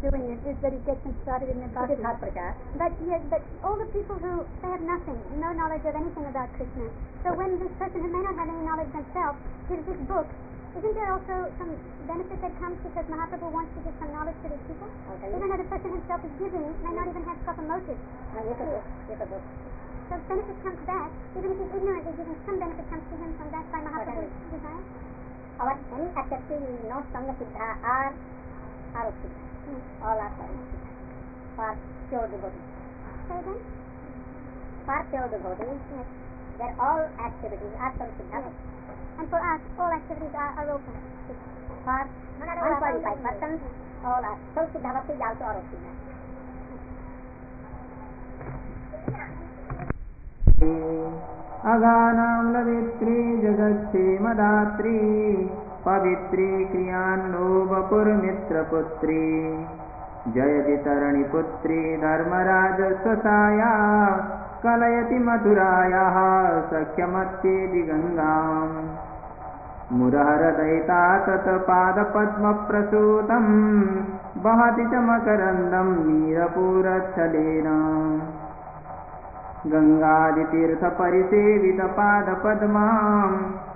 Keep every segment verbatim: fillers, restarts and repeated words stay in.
doing it is that he gets them started in their bhakti. But yes, but all the people who they have nothing, no knowledge of anything about Krishna. So when this person who may not have any knowledge themselves gives this book, isn't there also some benefit that comes because Mahaprabhu wants to give some knowledge to these people? Okay. Even though the person himself is giving may not even have proper motive. No, yes, it is. Yes, it is. So benefit comes back, even if he's ignorantly giving, some benefit comes to him from that by Mahaprabhu's desire. Our any accepting not Sangha Siddha are Arupsiddha. Hmm. All are Siddha. For pure devotees. Say again? For pure devotees, yes. Their all activities are Siddha. Yes. And for us, all activities are Aropa. For unqualified persons, all are. So Siddhavati is also Arupsiddha. अगानां लवित्री जगच्छेमदात्री पवित्री क्रियान्नो वपुर्मित्रपुत्री जयति तरणिपुत्री धर्मराजस्वसाया कलयति मथुरायाः सख्यमत्येति गङ्गाम् मुरहरदयिता तत्पादपद्मप्रसूतं वहति च मकरन्दं नीरपूरच्छलेन गङ्गादितीर्थपरिसेवितपादपद्मां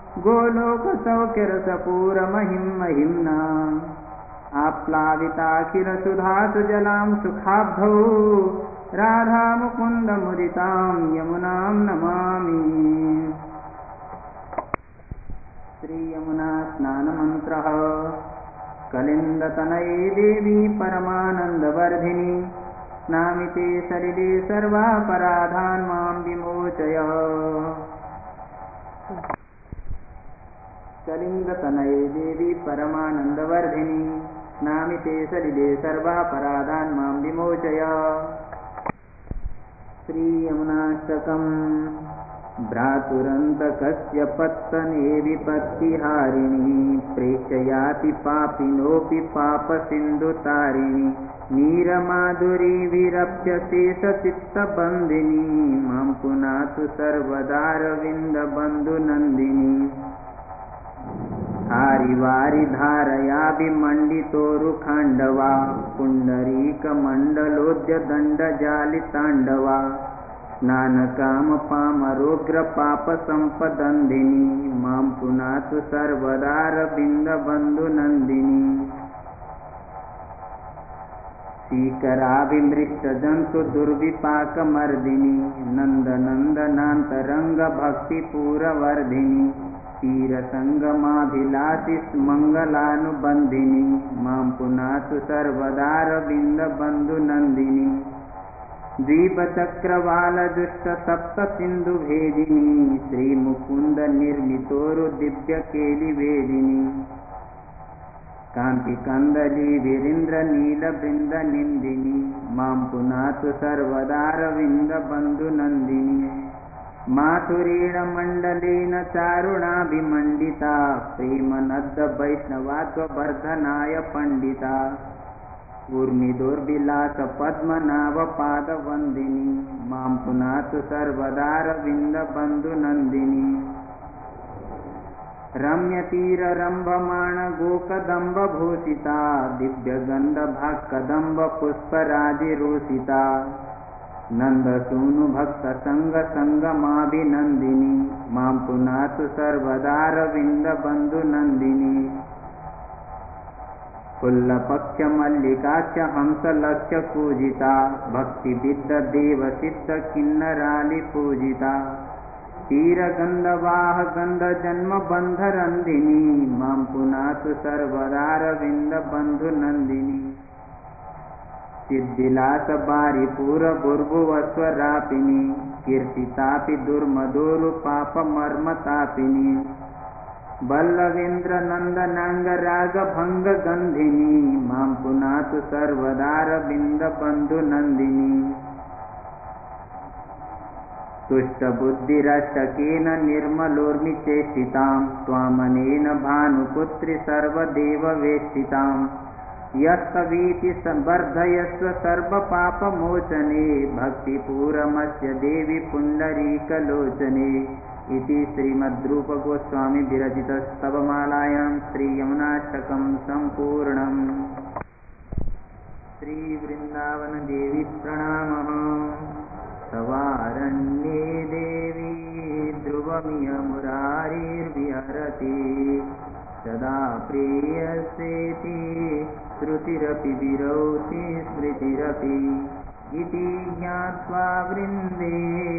गोलोकसौख्यरसपूरमहिं महिम्ना आप्लाविताखिलसुधासु जलां सुखाब्धौ राधामुकुन्दमुदितां यमुनां नमामि। श्रीयमुना स्नानमन्त्रः कलिन्दतनये देवी परमानन्दवर्धिनी स्नामिते सलिले सर्वापराधान् मां विमोचय। कलिन्दतनये देवी परमानन्दवर्धिनी स्नामिते सलिले सर्वापराधान् मां विमोचय। श्रीयमुनाष्टकम् भ्रातुरन्तकस्य पत्तने विपत्तिहारिणी प्रेक्षयाति पापिनोऽपि पापसिन्धुतारिणी नीरमाधुरी विरप्यशेषचित्तबन्धिनी मां पुनातु सर्वदारविन्दबन्धुनन्दिनी हारिवारि धारयाभिमण्डितोरुखाण्डवा पुण्डरीकमण्डलोद्यदण्डजालिताण्डवा स्नानकामपामरोग्रपापसम्पदन्दिनी मां पुनातु सर्वदारविन्दबन्धुनन्दिनी सीकराभिमृष्टजन्तु दुर्विपाकमर्दिनी नन्दनन्दनान्तरङ्गभक्तिपूरवर्धिनी तीरसङ्गमाभिलाषि मङ्गलानुबन्धिनी मां पुनातु सर्वदारविन्दबन्धुनन्दिनी द्वीपचक्रवालदुष्टसप्तसिन्धुभेदिनी श्रीमुकुन्दनिर्मितोरुदिव्यकेलिवेदिनी कान्तिकन्दली वीरेन्द्रनीलबृन्दनिन्दिनी मां पुनातु सर्वदारविन्दबन्धुनन्दिनी माथुरेण मण्डलेन चारुणाभिमण्डिता प्रेमनद्दवैष्णवात्ववर्धनाय पण्डिता ऊर्मिदोर्विलासपद्मनाभपादवन्दिनी मां पुनातु सर्वदारविन्दबन्धुनन्दिनी रम्यतीररम्भमाणगोकदम्बभूषिता दिव्यगन्धभाक्कदम्बपुष्पराजिरोषिता नन्दसूनुभक्तसङ्गसङ्गमाभिनन्दिनी मां पुनातु सर्वदारविन्दबन्धुनन्दिनी फुल्लपक्षमल्लिकाच्च हंसलक्ष्यपूजिता भक्तिविद्ददेवसिद्धकिन्नरालिपूजिता क्षीरगन्धवाहगन्धजन्मबन्धरन्धिनी मां पुनातु सर्वदारविन्दबन्धुनन्दिनी सिद्धिलासबारिपूरभुर्भुवस्वरापिनी कीर्तितापि दुर्मधुरुपापमर्मतापिनी वल्लवेन्द्रनन्दनाङ्गरागभङ्गगन्धिनी मां पुनातु सर्वदारविन्दबन्धुनन्दिनी तुष्टबुद्धिरष्टकेन निर्मलोर्मिचेष्टितां त्वामनेन भानुपुत्रि सर्वदेववेष्टितां यस्तवीति संवर्धयस्व सर्वपापमोचने भक्तिपूरमस्य देवी पुण्डरीकलोचने इति श्रीमद्रूपगोस्वामी विरचित स्तवमालायां श्रीयमुनाष्टकं सम्पूर्णम्। श्री वृंदावन देवी प्रणामः। सवारण्ये देवी ध्रुवमिह मुरारिर्विहरति सदा प्रेयसेति श्रुतिरपि विरौति स्मृतिरपि इति ज्ञात्वा वृन्दे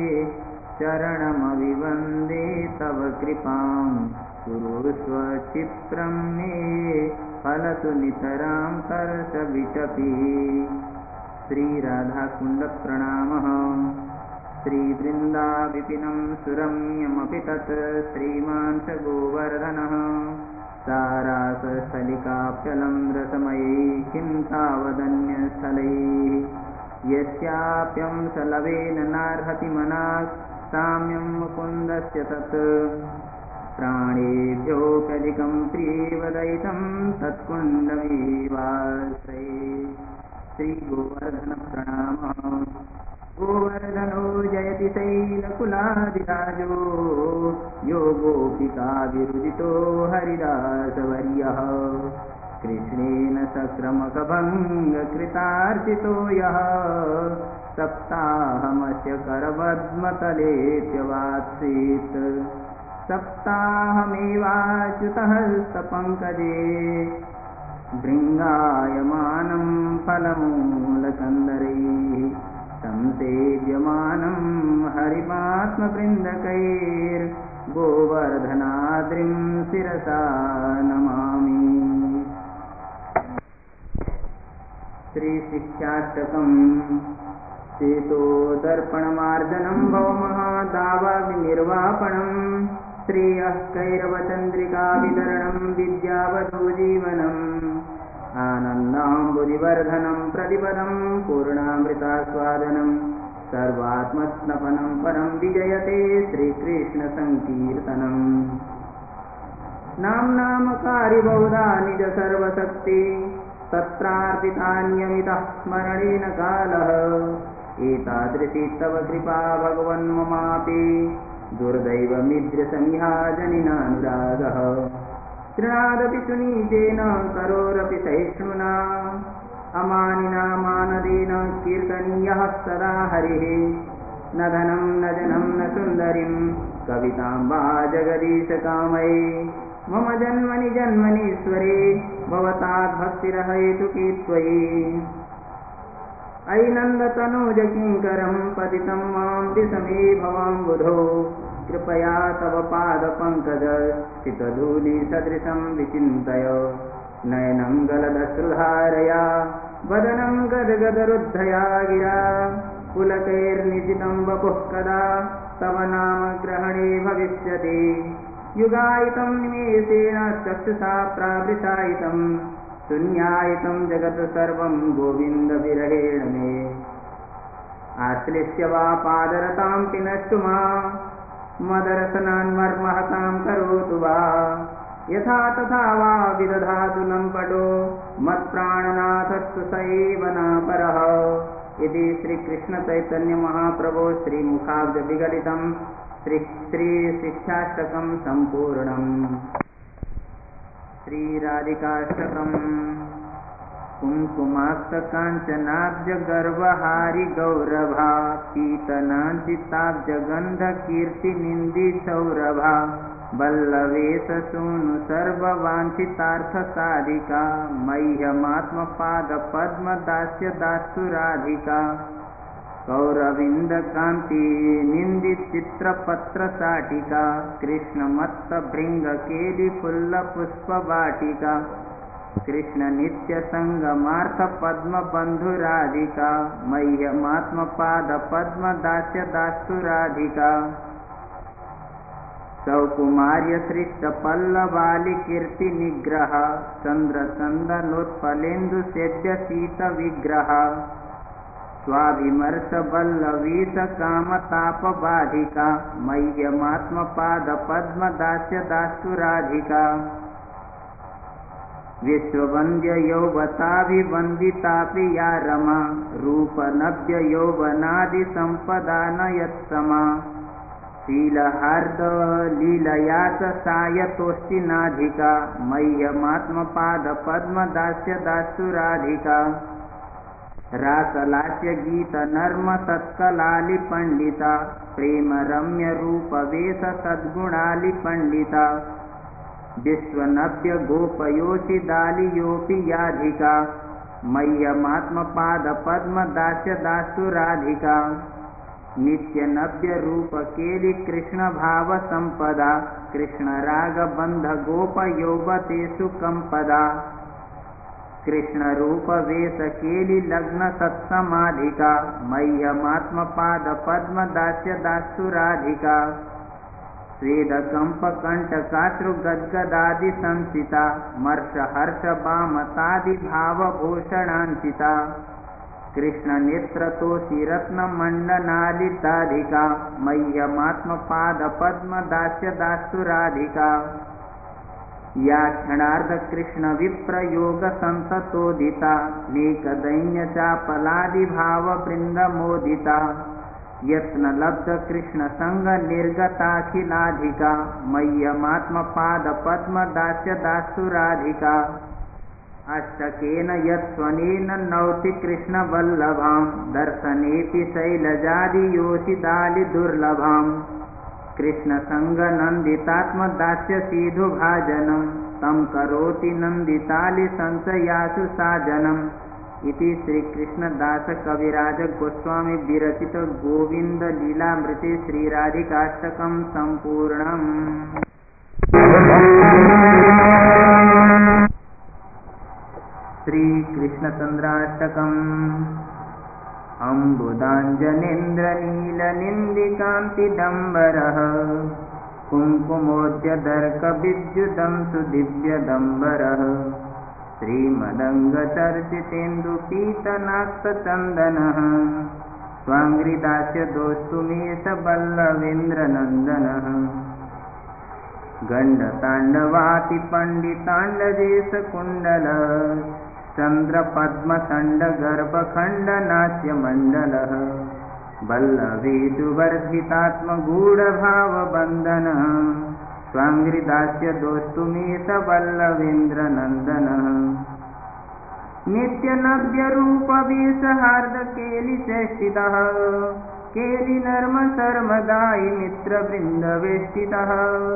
चरणमभिवन्दे तव कृपां कुरुस्व क्षिप्रं मे फलतु नितरां कर्षविटपि। श्री राधा कुंड प्रणामः। श्री वृंदा विपिनं सुरम्यमपि तत् श्रीमान् च गोवर्धनः सारासस्थलिकाप्यलं रसमये किं तावदन्यस्थलैः यस्याप्यं सलवेन नार्हति मनाक् साम्यं मुकुन्दस्य तत् प्राणेभ्योऽप्यधिकं प्रियवदयितं तत्कुण्डमेवाश्रये। श्री गोवर्धन प्रणामः। गोवर्धनो जयति शैलकुलादिराजो यो गोपिकाभिरुदितो हरिदासवर्यः कृष्णेन सक्रमकभङ्गकृतार्चितो यः सप्ताहमस्य करपद्मतलेऽप्यवात्सीत् सप्ताहमेवाच्युतः स्तपङ्कजे भृङ्गायमानं फलमूलकन्दरैः संसेव्यमानं हरिमात्मवृन्दकैर्गोवर्धनाद्रिं शिरसा नमामि। श्री शिक्षाष्टकम्। चेतोदर्पणमार्जनं भवमहादावाग्निर्वापणम् श्रेयः कैरवचन्द्रिकावितरणं विद्यावधूजीवनम् आनन्दाम्बुधिवर्धनं प्रतिपदं पूर्णामृतास्वादनं सर्वात्मस्नपनं परं विजयते श्रीकृष्णसङ्कीर्तनम्। नाम्नामकारि बहुधा निज सर्वशक्ति तत्रार्पितान्यमितः स्मरणेन कालः एतादृशी तव कृपा भगवन् ममापि दुर्दैवमिद्रसमिहाजनिनानुरागः तृणादपि सुनीतेन करोरपि सहिष्णुना अमानिना मानदेन कीर्तनीयः सदा हरिः न धनं न जनं न सुन्दरीं कवितां वा जगदीशकामये मम जन्मनि जन्मनीश्वरे भवताद्भक्तिरहेतुकी त्वयि। अयि नन्दतनूज किङ्करं पतितं मां दिशमे भवाम्बुधो कृपया तव पादपङ्कज स्थितधूलिसदृशं विचिन्तय नयनं गलदश्रुधारया वदनं गदगदरुद्धया गिरा पुलकैर्निशितं वपुः कदा तव नाम ग्रहणे भविष्यति युगायितं निमेषेण चक्षुषा प्रावृतायितं शून्यायितं जगत् सर्वं गोविन्दविरहेण मे आश्लिष्य वा पादरतां पिनष्टु मा मदरसनान्मर्महतां करोतु वा यथा तथा वा विदधातु लम्पटो मत्प्राणनाथस्तु स एव नापरः। इति श्रीकृष्णचैतन्यमहाप्रभो श्रीमुखाब्जविगलितं श्री श्रीशिक्षाष्टकं सम्पूर्णम्। श्रीराधिकाष्टकम्। कुङ्कुमास्तकाञ्चनाब्जगर्वहारि गौरभा पीतनाञ्चिताब्जगन्धकीर्तिनिन्दिसौरभा वल्लवेशसूनु सर्ववाञ्छितार्थसाधिका मह्यमात्मपादपद्मदास्य दास्तु राधिका कौरविन्दकान्ति निन्दिचित्रपत्रशाटिका कृष्णमत्तभृङ्गकेलिफुल्लपुष्पवाटिका कृष्णनित्यसङ्गमार्थपद्मबन्धुराधिका मह्यमात्मपादपद्मदास्य दास्तु राधिका सौकुमार्यसृष्टपल्लवालिकीर्तिनिग्रह चन्द्रचन्दनोत्पलेन्दुसेव्यशीतविग्रह स्वाभिमर्शवल्लवीशकामतापबाधिका मह्यमात्मपादपद्मदास्य दास्तु राधिका विश्ववन्द्ययौवताभिवन्दितापि या रमा रूपनव्ययौवनादिसम्पदा न यत्समा शीलहार्दलीलया च सायतोऽस्ति नाधिका मह्यमात्मपादपद्मदास्य दास्तु राधिका रासलास्य गीत नर्म सत्कलालि पंडिता प्रेम रम्य रूप वेश सद्गुणालि पंडिता विश्वनव्य गोपयोषिदालियोऽपि याधिका मह्यमात्म पाद पद्म दास्य दासु राधिका नित्य नव्य रूप केलि कृष्ण भाव संपदा कृष्ण राग बंध गोप यौवतेषु कंपदा कृष्ण रूप वेश केलि लग्न सत्समाधिका मह्यमात्म पाद पद्म दास्य दासु राधिका स्वेद कंप कंटकाश्रु गद्गदादि संसिता मर्ष हर्ष बामतादि भाव भूषणांसिता कृष्ण नेत्र तोषि रत्न मंडनालिताधिका मह्यमात्म पाद पद्म दास्य दासु राधिका या क्षणार्ध कृष्ण विप्रयोग संततोदिता नेक दैन्य चापलादि भाव वृंद मोदिता यत्न लब्ध कृष्ण संग निर्गताखिलाधिका मह्यमात्म पाद पद्म दास्य दासु राधिका अष्टकेन यत्स्वनेन नौति कृष्ण वल्लभां दर्शनेऽपि शैलजादि योषिदालि दुर्लभां कृष्ण संग नंदितात्म दास्य सीधु भाजनं तं करोति नंदितालि संशयासु साजनम् इति श्री कृष्णदास कविराज गोस्वामी विरचित गोविंद लीलामृते श्री राधिकाष्टकं संपूर्णम्। श्री कृष्ण चंद्राष्टकम् अम्बुदाञ्जनेन्द्र नील निन्दिकान्तिडम्बरः कुङ्कुमोद्यदर्क विद्युदं सुदिव्यदम्बरः श्रीमदङ्गचर्चितेन्दु पीतनाक्तचन्दनः स्वाङ्घ्रिदास्य दोस्तुमेष वल्लवेन्द्रनन्दनः गण्डताण्डवाति पण्डिताण्डदेशकुण्डल चन्द्रपद्मखण्डगर्भखण्डनाट्यमण्डलः वल्लवेन्दुवर्धितात्मगूढभावबन्धनः स्वाङ्घ्रिदास्य दोस्तुमेष वल्लवेन्द्रनन्दनः नित्यनव्यरूपवेशहार्दकेलिचेष्टितः केलिनर्मशर्मदायि मित्रवृन्दवेष्टितः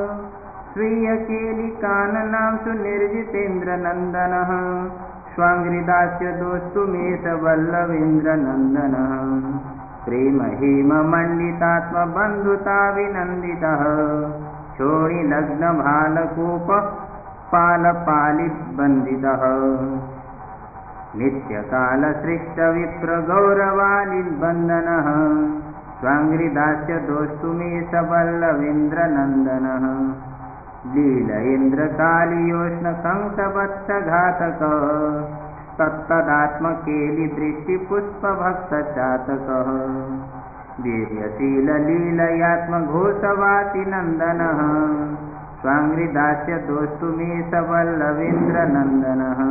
स्वीयकेलिकाननां सुनिर्जितेन्द्रनन्दनः स्वाङ्घ्रिदास्य दोस्तुमेष वल्लवेन्द्रनन्दनः प्रेमहेममण्डितात्मबन्धुताविनन्दितः क्षोणिलग्नभालकोपपालपालिबन्दितः नित्यकालसृष्टविप्रगौरवालिबन्धनः स्वाङ्घ्रिदास्य दोस्तुमेष वल्लवेन्द्रनन्दनः लीलेन्द्रकालियोष्णकंसवत्सघातकः तत्तदात्मकेलिदृष्टिपुष्पभक्तचातकः वीर्यशीललीलयात्मघोषवासिनन्दनः स्वाङ्घ्रिदास्य दोस्तुमेष वल्लवेन्द्रनन्दनः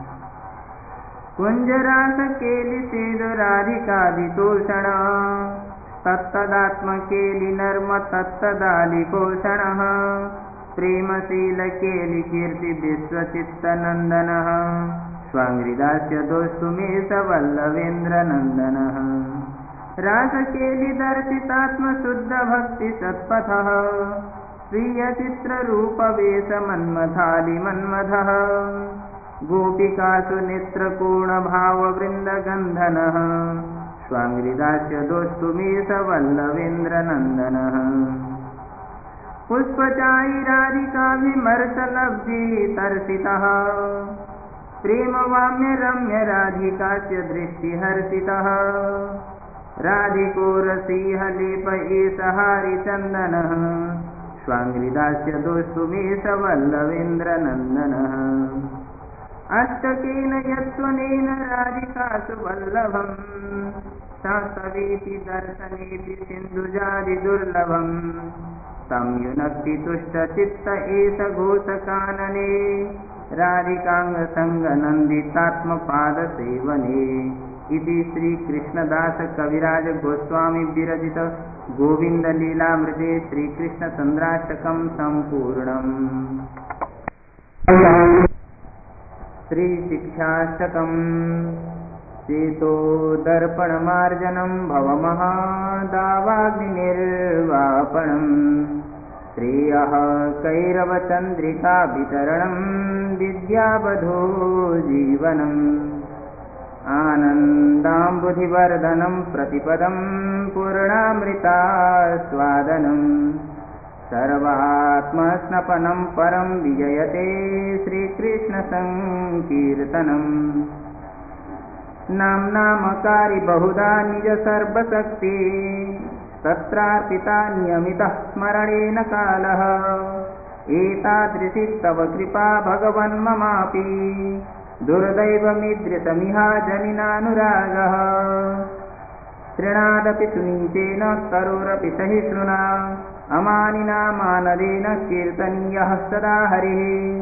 कुञ्जरासकेलिसेदुराधिकादितोषणः तत्तदात्मकेलिनर्म तत्तदालिपोषणः प्रेमशीलकेलिकीर्तिविश्वचित्तनन्दनः स्वाङ्घ्रिदास्य दोस्तुमेष वल्लवेन्द्रनन्दनः रासकेलिदर्शितात्मशुद्धभक्तिसत्पथः स्वीयचित्ररूपवेशमन्मथालिमन्मथः गोपिकासु नेत्रकोणभाववृन्दगन्धनः स्वाङ्घ्रिदास्य दोस्तुमेष वल्लवेन्द्रनन्दनः पुष्पचायिराधिकाभिमर्शलब्धितर्षितः प्रेमवाम्यरम्यराधिकास्य दृष्टिहर्षितः राधिको रसीहलेप एष हारिचन्दनः स्वाङ्घ्रिदास्य दोस्तुमेष वल्लवेन्द्रनन्दनः अष्टकेन यत्स्वनेन राधिकासु वल्लभम् शास्तवेति दर्शनेति सिन्धुजादिदुर्लभम् तं युनक्ति तुष्टचित्त एष घोषकानने राधिकाङ्गसङ्गनन्दितात्मपादसेवने इति श्री कृष्णदास कविराज गोस्वामी विरचित गोविंद लीलामृते श्री कृष्ण चंद्राष्टकं संपूर्णम्। श्री शिक्षाष्टकम् शीतोदर्पणमार्जनं भवमहादावाग्निर्वापणम् श्रेयः कैरवचन्द्रिकाभितरणं विद्यावधो जीवनम् आनन्दाम्बुधिवर्धनं प्रतिपदं पूर्णामृतास्वादनम् सर्वात्मस्नपनं परं विजयते श्रीकृष्णसङ्कीर्तनम् नाम्नामकारि बहुधा निज सर्वशक्ति तत्रार्पिता नियमितः स्मरणेन कालः एतादृशी तव कृपा भगवन्ममापि दुर्दैवमिदृशमिहा जनिनानुरागः तृणादपि सुनीचेन करोरपि सहिष्णुना अमानिना मानदेन कीर्तनीयः सदा हरिः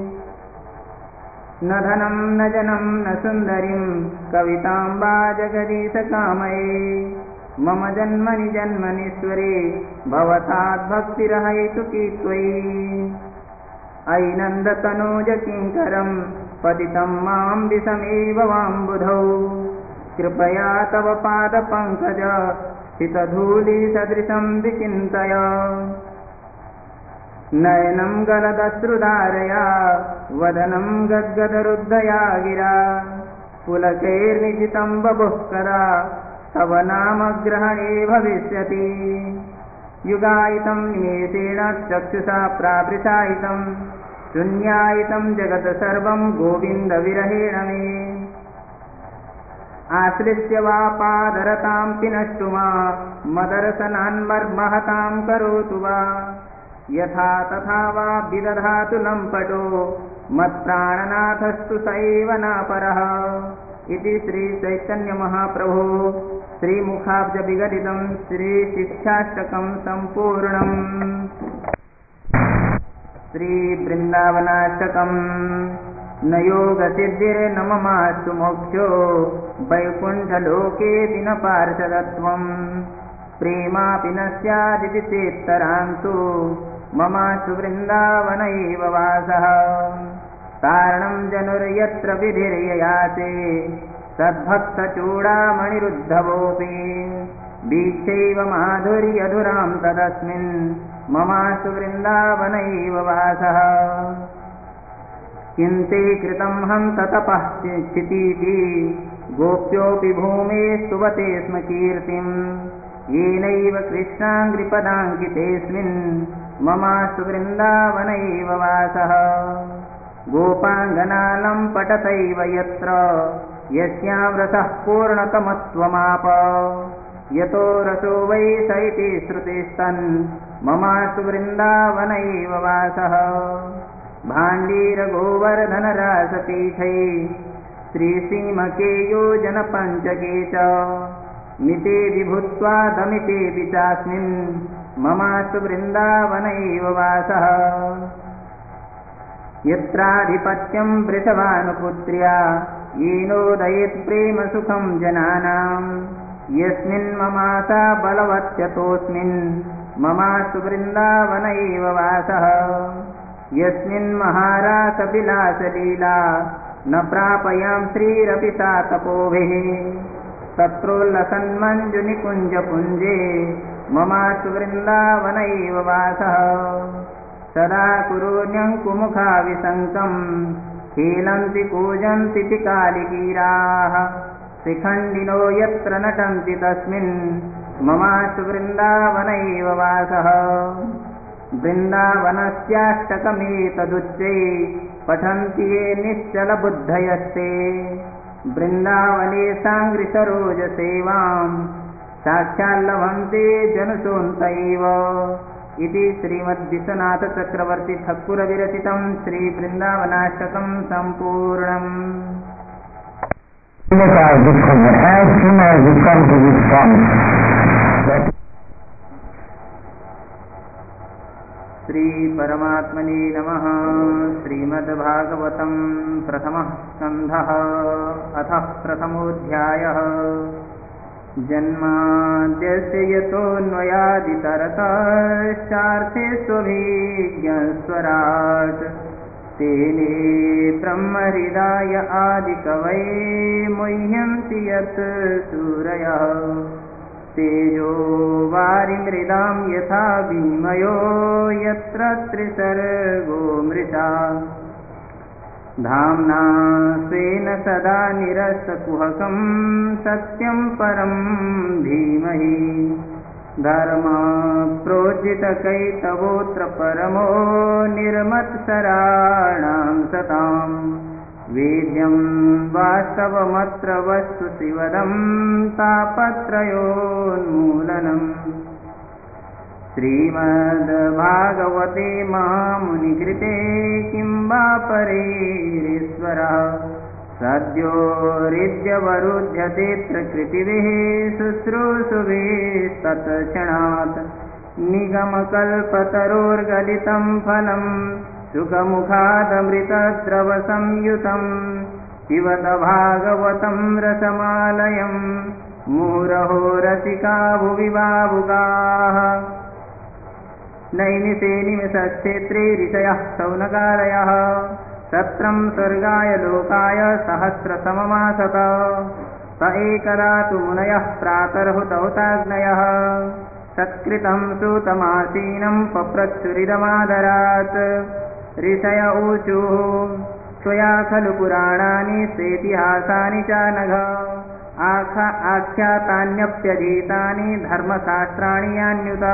न धनं न जनं न सुन्दरीं कवितां वा जगदीशकामये मम जन्मनि जन्मनीश्वरे भवताद्भक्तिरहैतुकी त्वयि अयि नन्दतनोज किङ्करं पतितं मां विषमेव वाम्बुधौ कृपया तव पादपङ्कज स्थितधूलिसदृशं विचिन्तय नयनं गलदश्रुधारया वदनं गद्गदरुद्धया गिरा पुलकैर्निजितं बभुः कदा तव नामग्रहणे भविष्यति युगायितं निमेषेण चक्षुषा प्रावृषायितं शून्यायितं जगत् सर्वं गोविन्दविरहेण मे आश्लिष्य वा पादरतां पिनष्टु मा मदर्शनान्मर्महतां करोतु वा यथा तथा वा विदधातु लम्पटो मत्प्राणनाथस्तु स एव नापरः इति श्रीचैतन्यमहाप्रभो श्रीमुखाब्जविगलितं श्रीशिक्षाष्टकं सम्पूर्णम् श्रीवृन्दावनाष्टकम् न योगसिद्धिर्न ममास्तु मोक्षो वैकुण्ठलोके न पार्षदत्वम् प्रेमापि न स्यादिति चेत्तरान्तु ममास्तु वृन्दावन एव वासः कारणं जनुर्यत्र विधिर्ययाते सद्भक्तचूडामणिरुद्धवोऽपि वीक्षैव माधुर्यधुरां तदस्मिन् ममास्तु वृन्दावन एव वासः किन्ते कृतं हन्त तपः चितीति गोप्योऽपि भूमे स्तुवते स्म कीर्तिम् येनैव कृष्णाङ्घ्रिपदाङ्कितेऽस्मिन् ममास्तु वृन्दावन एव वासः गोपाङ्गनालं पठतैव यत्र यस्यां रसः पूर्णतमत्वमाप यतो रसो वै स इति श्रुतिस्तन् ममास्तु वृन्दावन एव वासः भाण्डीरगोवर्धनरासपीठै श्रीसीमकेयोजनपञ्चके च मितेऽपि भूत्वा दमितेऽपि चास्मिन् ममास्तु वृन्दावन एव वासः यत्राधिपत्यं वृषभानुपुत्र्या येनोदयेत् प्रेमसुखं जनानां यस्मिन् ममासा बलवत्यतोऽस्मिन् ममास्तु वृन्दावन एव वासः यस्मिन् महारासविलासलीला न प्रापयां श्रीरपि सा तपोभिः तत्रोल्लसन्मञ्जुनिकुञ्जपुञ्जे ममास्तु वृन्दावन एव वासः सदा कुरूण्यङ्कुमुखाविशङ्कं हीलन्ति कूजन्ति पिकालिकीराः शिखण्डिनो यत्र नटन्ति तस्मिन् ममास्तु वृन्दावन एव वासः वृन्दावनस्याष्टकमेतदुच्चै पठन्ति ये निश्चलबुद्धयस्ते वृन्दावने साङ्घ्रिसरोजसेवां साक्षाल्लभन्ते जनसोऽन्त एव इति श्रीमद्विश्वनाथचक्रवर्तीठक्कुरविरचितं श्रीवृन्दावनाष्टकं सम्पूर्णम्. श्री परमात्मने नमः. श्रीमद्भागवतं प्रथमः स्कन्धः अथ प्रथमोऽध्यायः. जन्माद्यस्य यतोऽन्वयादितरतश्चार्थेष्वभिज्ञस्वराट् ते नेत्रं हृदाय आदिकवये मुह्यन्ति यत् सूरयः तेजो वारिमृदां यथा भीमयो यत्र त्रिसर्गो मृषा धाम्ना स्वेन सदा निरस्तकुहकं सत्यं परं धीमहि धर्मप्रोज्झितकैतवोऽत्र परमो निर्मत्सराणां सतां वेद्यं वास्तवमत्र वस्तु शिवदं तापत्रयोन्मूलनम् श्रीमद्भागवते महामुनिकृते किं वा परेरीश्वरः सद्यो हृद्यवरुध्यते प्रकृतिभिः शुश्रूषुभिस्तत्क्षणात् निगमकल्पतरोर्गलितं फलं सुखमुखादमृतद्रवसंयुतं पिबत भागवतं रसमालयं मुहुरहो रसिका भुवि भावुकाः नैमिषे निमिषक्षेत्रे ऋषयः शौनकादयः सत्रं स्वर्गाय लोकाय सहस्रसममासत स एकदा तु मुनयः प्रातर्हुतहुताग्नयः सत्कृतं सूतमासीनं पप्रच्छुरिदमादरात् ऋषय ऊचुः त्वया खलु पुराणानि स्वेतिहासानि च नघ आखा आख्यातान्यप्यधीतानि धर्मशास्त्राणि यान्युत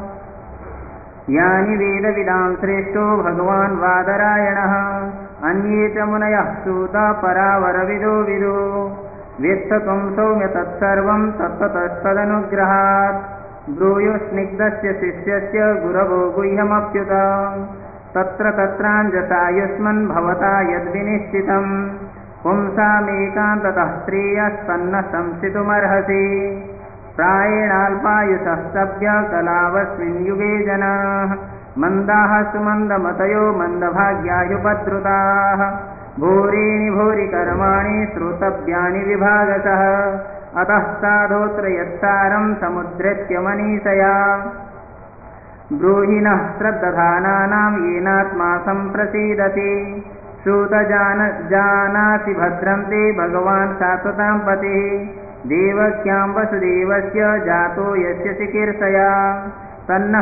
यानि वेदविदां श्रेष्ठो भगवान् वादरायणः अन्ये च मुनयः सूत परावरविदो विदो वेत्थ त्वं सौम्य तत्सर्वं तत्ततस्तदनुग्रहात् ब्रूयो स्निग्धस्य शिष्यस्य गुरवो गुह्यमप्युत तत्र तत्राञ्जसायुष्मन् भवता यद्विनिश्चितं पुंसामेकान्ततः श्रेयस्तन्न संसितुमर्हसि प्रायेणाल्पायुषः सभ्य कलावस्मिन् युगे जनाः मन्दाः सुमन्दमतयो मन्दभाग्यायुपद्रुताः भूरीणि भूरि कर्माणि श्रोतव्यानि विभागशः अतः साधोऽत्र यत्सारं समुद्धृत्य मनीषया ब्रूहि नः श्रद्दधानानां येनात्मा सम्प्रसीदति श्रुत जान जानासि भद्रं ते भगवान् शाश्वतां पतिः देवक्यां वसुदेवस्य जातो यस्य चिकीर्षया तन्नः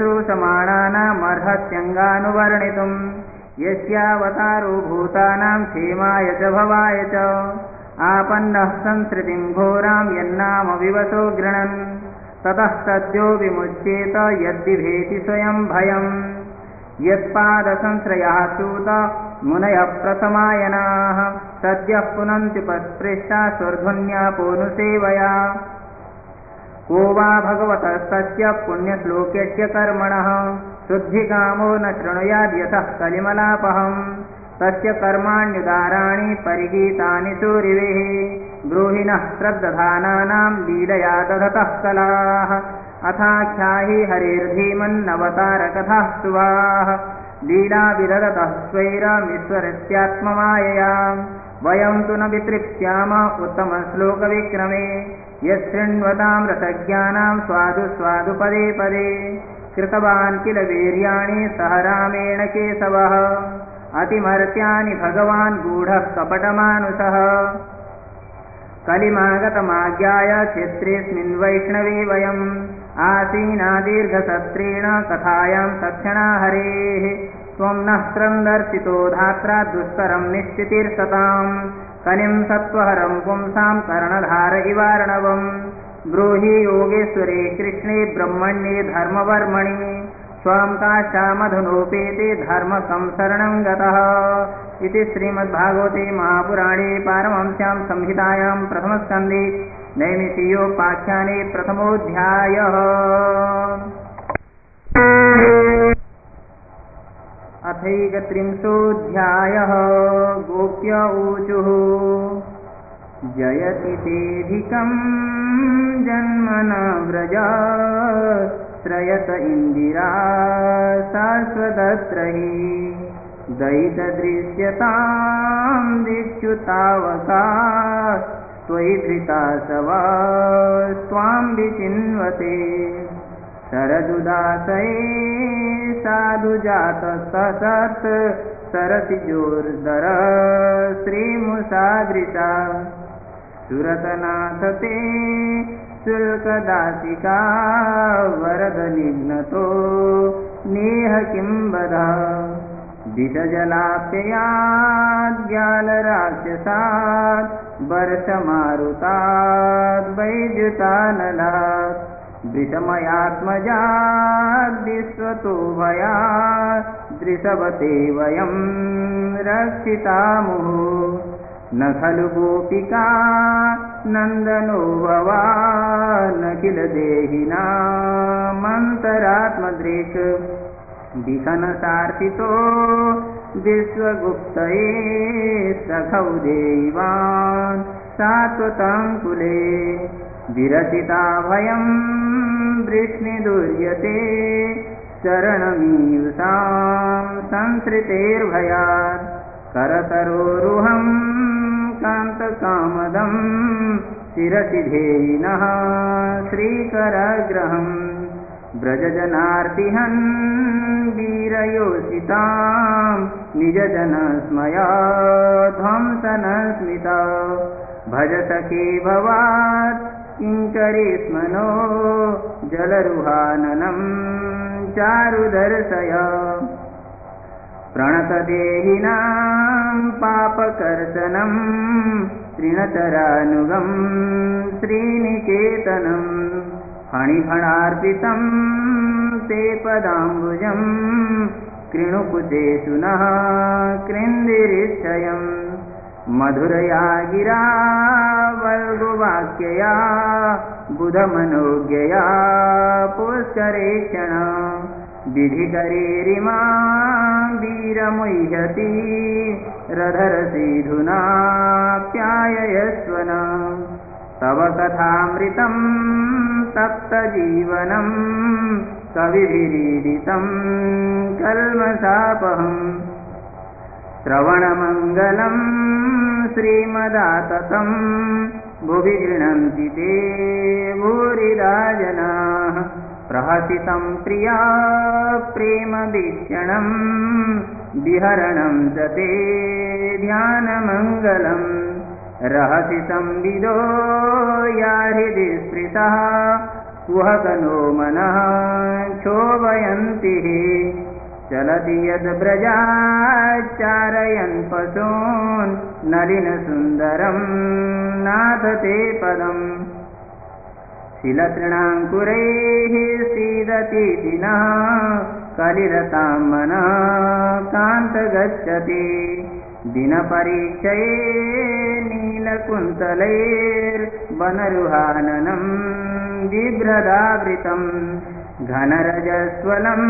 शुश्रूषमाणानामर्हत्यङ्गानुवर्णितुं यस्यावतारो भूतानां क्षेमाय च भवाय च आपन्नः संसृतिं घोरां यन्नाम विवशो गृह्णन् ततः सद्यो विमुच्येत यद्बिभेति स्वयं भयम् यत्पादसंश्रयः सूत मुनयः प्रथमायनाः सद्यः पुनन्त्युपस्पृष्टा स्वर्धुन्यापोऽनुसेवया को वा भगवतस्तस्य पुण्यश्लोक्यस्य कर्मणः शुद्धिकामो न शृणुयाद्यतः कलिमलापहम् तस्य कर्माण्युदाराणि परिगीतानि सूरिभिः ब्रूहिणः श्रद्दधानानां लीलया दधतः कलाः अथाख्याहि हरिर्धीमन्नवतारकथाः शुभाः लीला विदधतः स्वैरमीश्वरस्यात्ममायया वयं तु न वितृप्स्याम उत्तमश्लोकविक्रमे यच्छृण्वतां रसज्ञानां स्वादु स्वादु पदे पदे कृतवान् किल वीर्याणि सह रामेण केशवः अतिमर्त्यानि भगवान् गूढः कपटमानुषः कलिमागतमाज्ञाय क्षेत्रेऽस्मिन् वैष्णवे वयम् आसीना दीर्घसत्रेण कथायां तत्क्षणा हरेः त्वं नः क्रन्दर्शितो धात्रा दुष्करं निश्चितिर्सताम् कलिं सत्त्वहरं पुंसां कर्णधार इवार्णवम् ब्रूहि योगेश्वरे कृष्णे ब्रह्मण्ये धर्मवर्मणि स्वां काष्ठामधुनोपेते धर्मसंसरणं गतः इति श्रीमद्भागवते महापुराणे पारमहंस्यां संहितायां प्रथमस्कन्धे नैमिषीयोपाख्याने प्रथमोऽध्यायः। अथैकत्रिंशोऽध्यायः। गोप्य ऊचुः जयति तेऽधिकं जन्म न व्रजा श्रयत इन्दिरा शाश्वतत्र हि दयितदृश्यतां दिक्षुतावका त्वयि धृता सवा त्वां विचिन्वते शरदुदासये साधुजातः सत् सरसिजोर्दर श्रीमुसादृशा सुरतनाथ ते शुल्कदासिका वरदनिघ्नतो नेह किं वद दिशजलाप्ययाद्यालराक्षसात् वर्षमारुतात् वैद्युतानलात् वृषमयात्मजात् विश्वतो भयात् दृशवते वयं रक्षितामुः न खलु गोपिका नन्दनो भवान् अखिल देहिनामन्तरात्मदृक् विखनसार्थितो विश्वगुप्तये सखौ देवान् सात्वतं कुले विरचिता भयं वृष्णिदुर्यते चरणमीयुषां संसृतेर्भयात् करतरोरुहं कान्तकामदं शिरसि धेयिनः श्रीकरग्रहम् व्रजजनार्तिहन् वीरयोषितां निजजनस्मया ध्वंसनस्मिता भज सखे भवात् किङ्करीस्मनो जलरुहाननं चारुदर्शय प्रणतदेहिनां पापकर्षनं तृणतरानुगं श्रीनिकेतनं फणिफणार्पितं ते पदाम्बुजं कृणुकुचेषु नः कृन्दिरिच्छयम् मधुरया गिरा वल्गुवाक्यया बुधमनोज्ञया पुष्करेक्षण विधिकरेरिमा वीरमुह्यति रधरसीधुनाप्याययस्वन तव कथामृतं तप्तजीवनं कविभिरीडितं कल्मषापहम् श्रवणमङ्गलं श्रीमदाततं भुवि गृह्णन्ति ते भूरिदा जनाः प्रहसितं प्रिया प्रेमवीक्षणं विहरणं च ते ध्यानमङ्गलम् रहसि संविदो या हृदि स्पृशः कुहकनो मनः क्षोभयन्ति चलति यद्व्रजाच्चारयन् पशून् नलिनसुन्दरं नाथ ते पदम् शिलतृणाङ्कुरैः सीदतीति नः कलिरतां मनः कान्तगच्छति दिनपरीक्षये नीलकुन्तलैर्वनरुहाननं बिभ्रदावृतम् घनरजस्वलं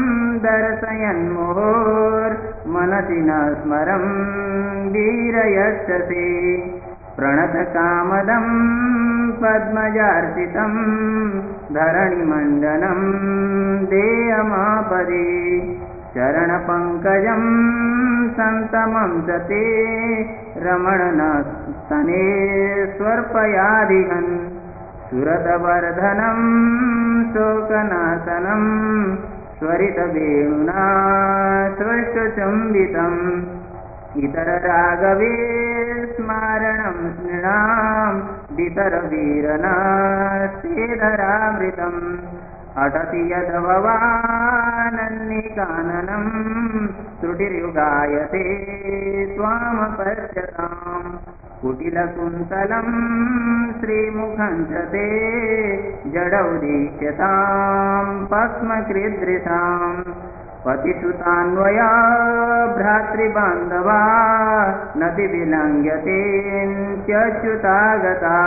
दर्शयन्मुहुर्मनसि न स्मरं वीरयच्छसि प्रणतकामदं पद्मजार्चितं धरणिमण्डनं देयमापदि चरणपङ्कजं सन्तमं च ते रमणनस्तने स्वर्पयाधिहन् सुरतवर्धनं शोकनाशनं स्वरितवेणुना स्वश्चुम्बितम् इतररागवे स्मारणं स्मृणां वितरवीरनास्तेधरामृतम् अटति यद्भवानन्निकाननं त्रुटिर्युगायते त्वामपश्यताम् कुटिलकुन्तलं श्रीमुखं च ते जडौदीक्ष्यतां पद्मकृदृशाम् पतिसुतान्वया भ्रातृबान्धवा नति विलङ्घ्यतेऽच्युतागता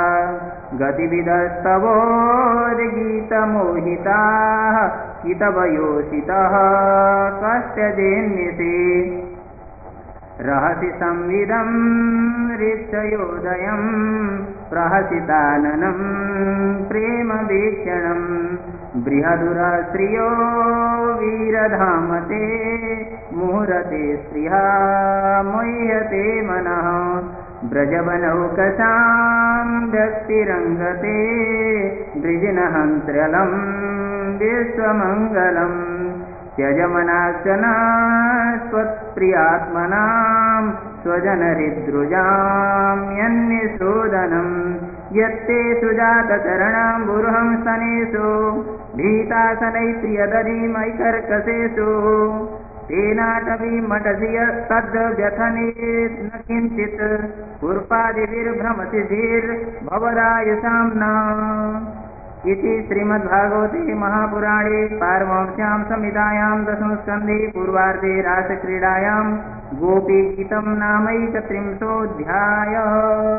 गतिविदस्तवोर्गीतमोहिताः कितवयोषितः कष्टजेन्निषे रहसि संविदं ऋक्षयोदयं प्रहसिताननं प्रेमवीक्षणं बृहदुरश्रियो वीरधामते मुहुरते स्त्रिया मुह्यते मनः व्रजवनौकसां व्यक्तिरङ्गते वृजिनहन्त्र्यलं विश्वमङ्गलम् त्यजमनाक्षना स्वत्प्रियात्मनां स्वजनहृद्रुजां यन्निषोदनं यत्ते सुजातचरणाम्बुरुहं स्तनेषु भीतासनैः प्रियदधिमैकर्कशेषु तेनाटवीमटसि यत्तद्व्यथनेत् न किञ्चित् कुर्पादिभिर्भ्रमसिद्धिर्भवदायुषाम्ना इति श्रीमद्भागवते महापुराणे पारमहंस्यां संहितायां दशमस्कन्धे पूर्वार्धे रासक्रीडायां गोपीगीतं नामैकत्रिंशोऽध्यायः।